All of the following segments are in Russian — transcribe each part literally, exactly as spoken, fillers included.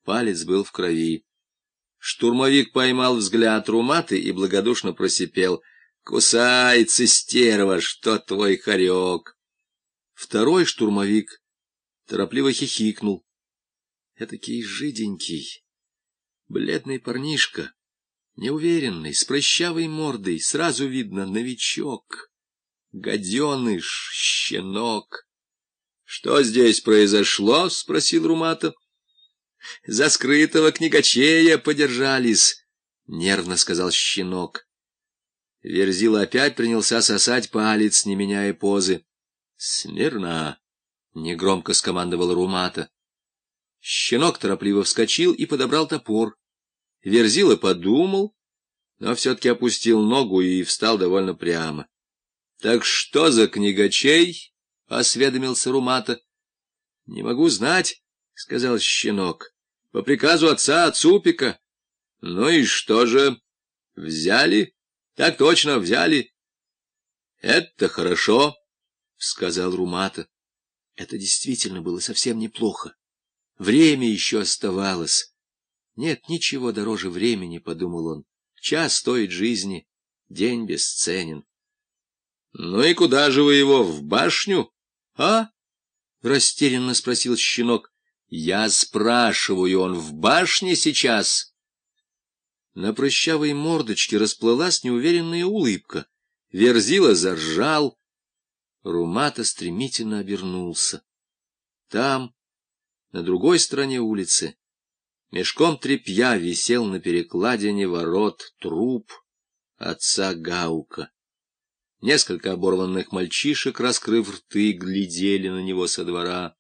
Палец был в крови. Штурмовик поймал взгляд Руматы и благодушно просипел: «Кусается, стерва, что твой хорек!» Второй штурмовик торопливо хихикнул. Этакий жиденький, бледный парнишка, неуверенный, с прыщавой мордой, сразу видно новичок, гаденыш, щенок. — Что здесь произошло? — спросил Румата. — За скрытого книгачея подержались, — нервно сказал щенок. Верзила опять принялся сосать палец, не меняя позы. — Смирно! — негромко скомандовал Румата. Щенок торопливо вскочил и подобрал топор. Верзила подумал, но все-таки опустил ногу и встал довольно прямо. — Так что за книгачей? — осведомился Румата. — Не могу знать, — сказал щенок. — По приказу отца Цупика. — Ну и что же? Взяли? — Так точно, взяли. — Это хорошо, — сказал Румата. Это действительно было совсем неплохо. Время еще оставалось. Нет ничего дороже времени, — подумал он. Час стоит жизни, день бесценен. — Ну и куда же вы его, в башню? — А? — растерянно спросил щенок. — Я спрашиваю, он в башне сейчас? На прыщавой мордочке расплылась неуверенная улыбка. Верзила заржал. Румата стремительно обернулся. Там, на другой стороне улицы, мешком тряпья висел на перекладине ворот труп отца Гаука. Несколько оборванных мальчишек, раскрыв рты, глядели на него со двора.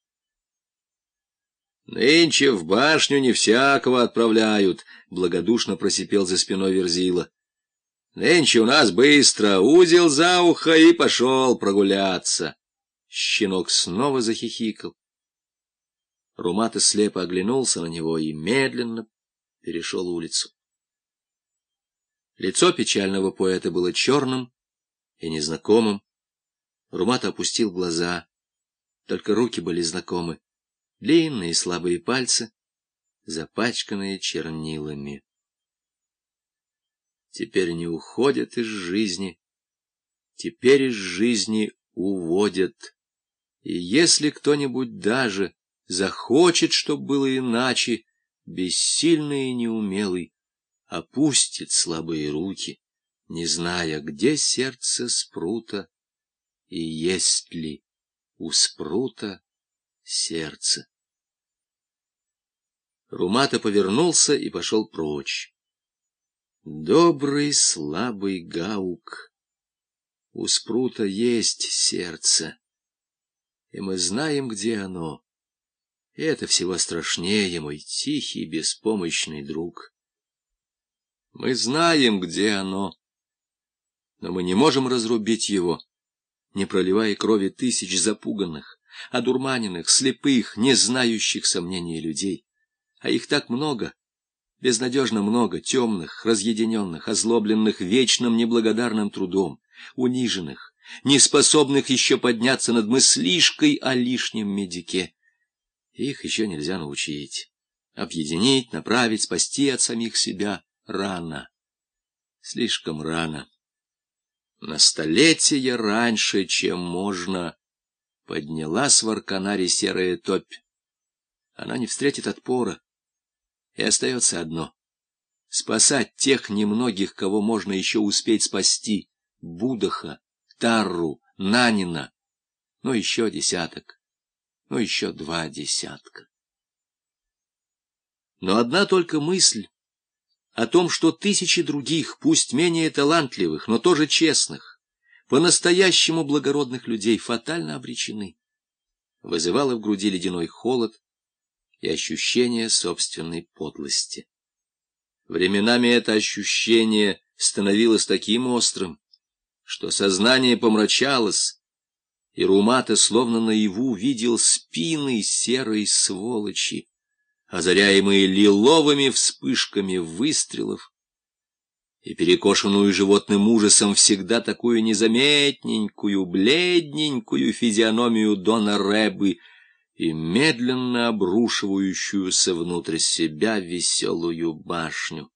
— Нынче в башню не всякого отправляют, — благодушно просипел за спиной Верзила. — Нынче у нас быстро, узел за ухо и пошел прогуляться. Щенок снова захихикал. Румата слепо оглянулся на него и медленно перешел улицу. Лицо печального поэта было черным и незнакомым. Румата опустил глаза. Только руки были знакомы. Длинные слабые пальцы, запачканные чернилами. Теперь не уходят из жизни, теперь из жизни уводят. И если кто-нибудь даже захочет, чтоб было иначе, бессильный и неумелый опустит слабые руки, не зная, где сердце Спрута и есть ли у Спрута сердце. Румата повернулся и пошел прочь. Добрый слабый Гаук, у Спрута есть сердце, и мы знаем, где оно. И это всего страшнее, мой тихий, беспомощный друг. Мы знаем, где оно, но мы не можем разрубить его, не проливая крови тысяч запуганных, одурманенных, слепых, не знающих сомнений людей. А их так много, безнадежно много, темных, разъединенных, озлобленных вечным неблагодарным трудом, униженных, неспособных еще подняться над мыслишкой о лишнем медике. Их еще нельзя научить, объединить, направить, спасти от самих себя рано, слишком рано. На столетие раньше, чем можно, поднялась в Арканаре серая топь. Она не встретит отпора, и остается одно — спасать тех немногих, кого можно еще успеть спасти: Будаха, Тарру, Нанина, ну еще десяток, ну еще два десятка. Но одна только мысль о том, что тысячи других, пусть менее талантливых, но тоже честных, по-настоящему благородных людей фатально обречены, вызывала в груди ледяной холод и ощущение собственной подлости. Временами это ощущение становилось таким острым, что сознание помрачалось, и Румата словно наяву видел спины серой сволочи, озаряемые лиловыми вспышками выстрелов, и перекошенную животным ужасом всегда такую незаметненькую, бледненькую физиономию Дона Рэбы, и медленно обрушивающуюся внутрь себя веселую башню.